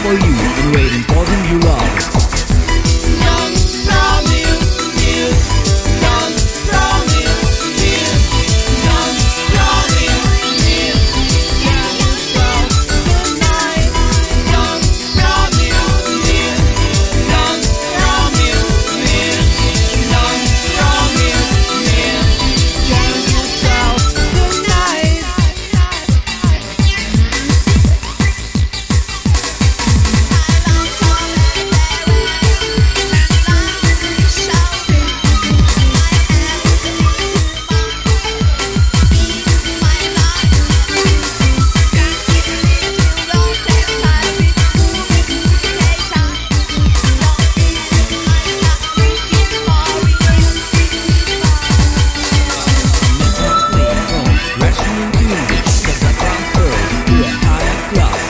for you and waiting for the new love. Young, promise you. Young, promise you. Young, promise you. Can you stop tonight? Young, promise you. Young, promise you. Young, promise you. Can you stop tonight?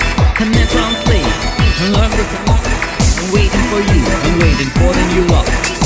Waiting for you, I'm waiting for the new love.